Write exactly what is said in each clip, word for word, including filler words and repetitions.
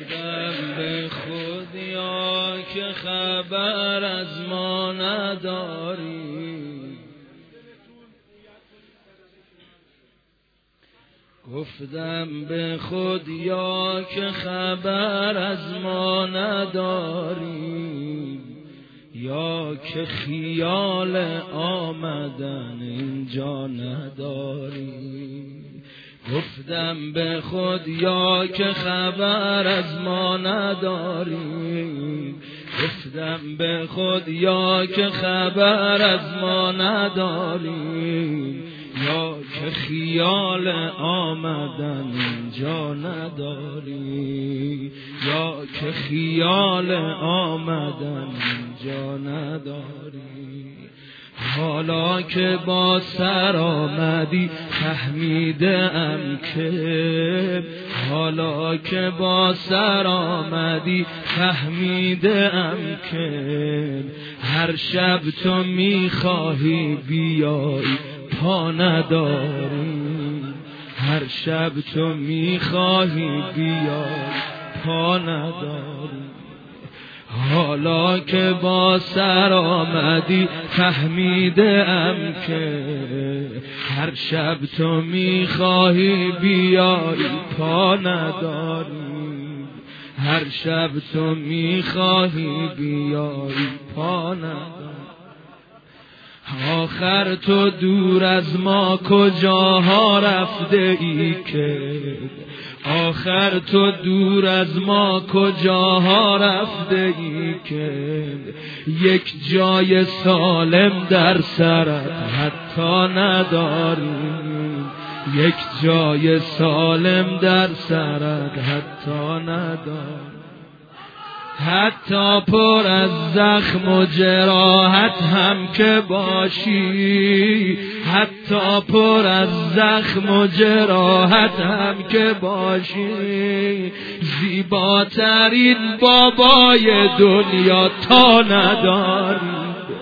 گفتم به خودیا که خبر از ما نداری، گفتم به خودیا که خبر از ما نداری، یا که خیال آمدن اینجا نداری. گفتم به خودیا که خبر از ما نداری، گفتم به خودیا که خبر از ما نداری، یا که خیال آمدن اینجا نداری، یا که خیال آمدن اینجا نداری. حالا که با سر آمدی فهمیدم که، حالا که با سر آمدی فهمیدم که، هر شب تو میخواهی بیایی پا نداری، هر شب تو میخواهی بیایی پا نداری. حالا که با سر آمدی فهمیدم که، هر شب تو میخواهی بیایی پا نداری، هر شب تو میخواهی بیایی پا نداری. آخر تو دور از ما کجاها رفته ای که، آخر تو دور از ما کجاها رفته ای که، یک جای سالم در سرت حتی نداری، یک جای سالم در سرت حتی نداری. حتی پر از زخم و جراحت هم که باشی، حتی پر از زخم و جراحت هم که باشی، زیباترین بابای دنیا تا نداری،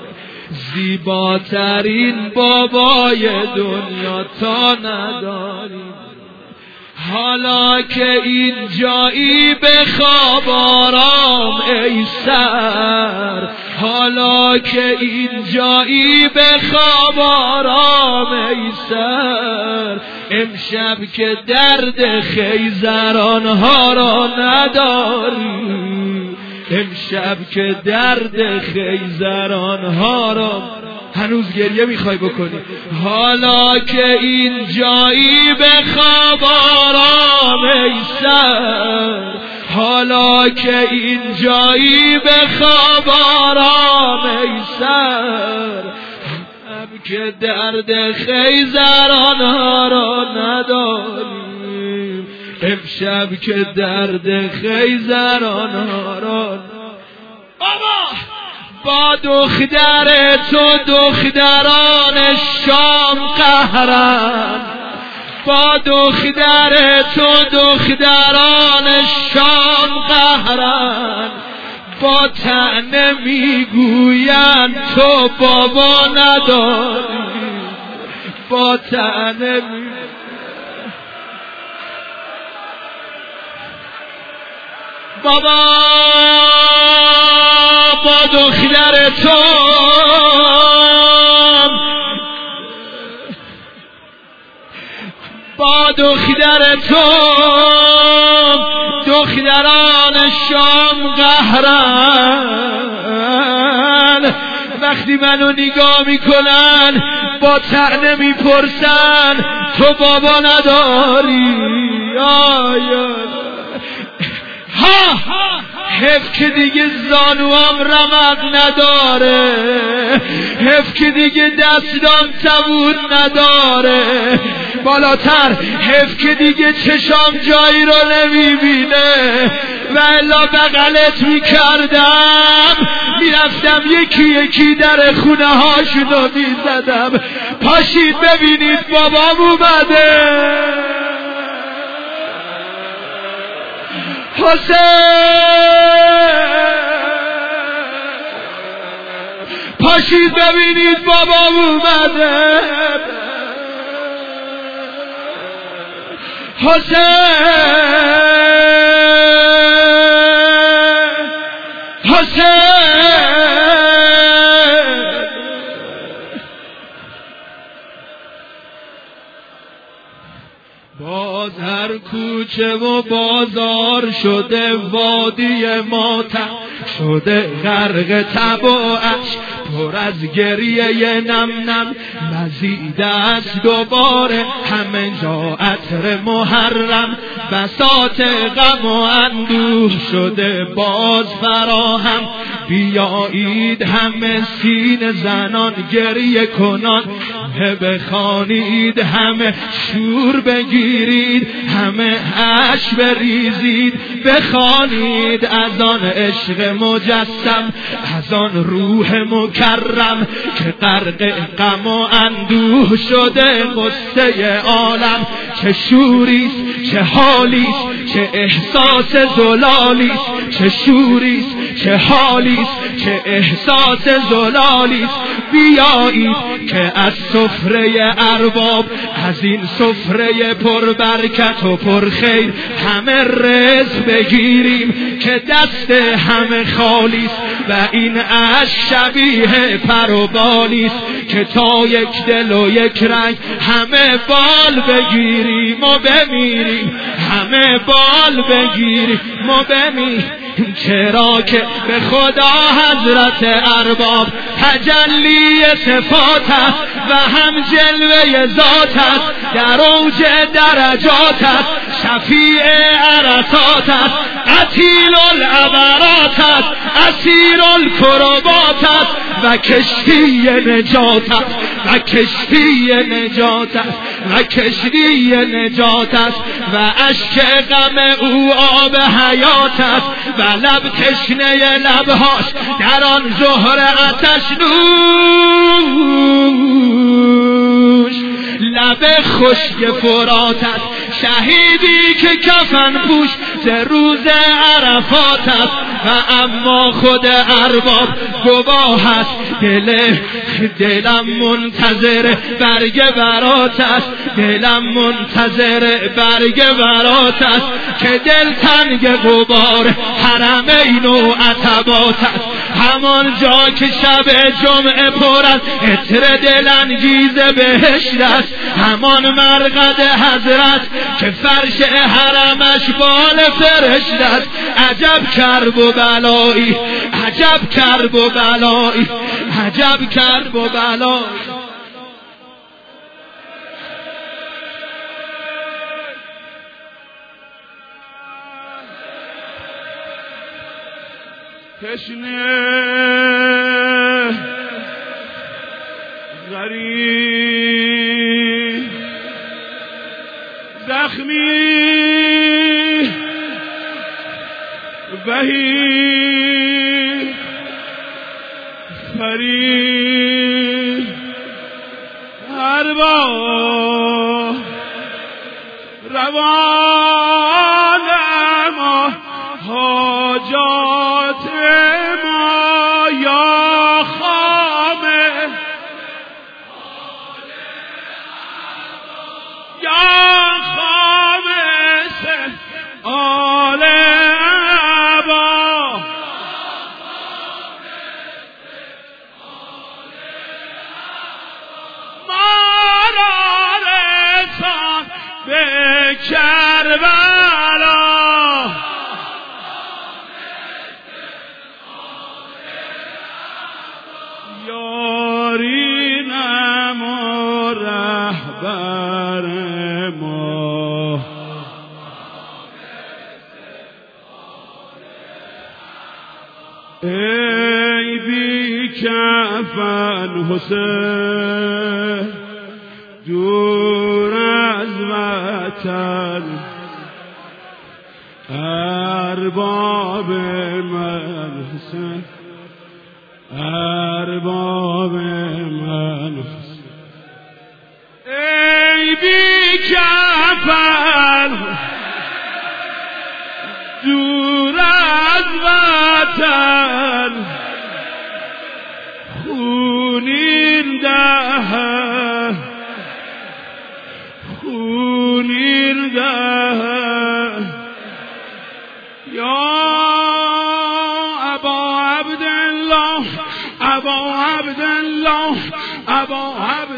زیباترین بابای دنیا تا نداری. حالا که اینجایی بخواب آرام ای سر، حالا که اینجایی بخواب آرام ای سر، امشب که درد خیزرانها را نداری، امشب که درد خیزرانها را هنوز گریه میخوای بکنی. حالا که اینجایی بخواب آرام ای سر، حالا که اینجایی بخواب آرام ای سر، هم که درد خیزرانها را نداریم، امشب که درد خیزرانها را بابا با دختر تو دختران شام قهرن، با دختر تو دختران شام قهرن، با طعنه میگوین تو بابا نداری، با طعنه میگوین بابا با دختر تو با دختر تو دختران شام قهرن، وقتی منو نگاه میکنن با طعنه میپرسن تو بابا نداری. آیا ها حیف که دیگه زانوام رمق نداره، حیف که دیگه دستام تبود نداره، بالاتر حیف که دیگه چشام جایی رو نمیبینه، و الا بغلت میکردم میرفتم یکی یکی در خونه هاشونو میزدم. پاشید ببینید بابام اومده. حسین پاشید ببینید بابام اومده. حسین حسین. باز هر کوچه و بازار شده وادی ماتم، شده غرق تب و اشک، پر از گریه نم نم. مزید است دوباره همه جا عطر محرم، بساط غم و اندوه شده باز فراهم. بیایید همه سینه زنان گریه کنان، بخوانید همه شور بگیرید، همه اشک بریزید، بخوانید از آن عشق مجسم، از آن روح مکرم که غرق غم و اندوه شده قصه عالم. چه شوریست، چه حالیست، چه احساس زلالیست، چه شوریست، چه حالیست، چه احساس زلالیست. بیایید که از سفره ارباب، از این سفره پر برکت و پر خیر، همه رزق بگیریم که دست همه خالیست و این عشق شبیه پر و بالیست که تا یک دل و یک رنگ همه بال بگیریم و بمیریم، همه بال بگیریم و بمیریم. چرا که به خدا حضرت ارباب تجلی صفات است و هم جلوه ذات است، در اوج درجات است، شفیع عرصات است، قتیل العبرات است، اسیر الکربات است و کشتی نجات است، و کشتی نجات است، و کشتی نجات است و اشک غم او آب حیات است و لب تشنه لبهاش در آن زهر آتش نوش. لب خشک فرات است، شهیدی که کفن پوش ز روز عرفات است و اما خود ارباب گواه است. دل دلم منتظر برگ برات است، دلم منتظر برگ برات است که دل تنگ غبار حرمین و عتبات است. همان جا که شب جمعه پر از عطر دلانگیز بهشت است، همان مرقد حضرت که فرش حرمش بال فرشت است. عجب کرب و بلایی، عجب کرب و بلایی، عجب کرب و بلایی. تشنه غریب زخمی وحید فرید ارباب روان ما حاجات ما یا خامه یا خامس آل عبا ما را رسان به کربلا. یاری نم و رهبر ما ای بی کفن حسین دور از وطن، ارباب من حسین، ارباب من حسین. ای بی کفن دور از وطن، خونین دهن، خونین دهن یا ابا الله ابا عبدالله ابا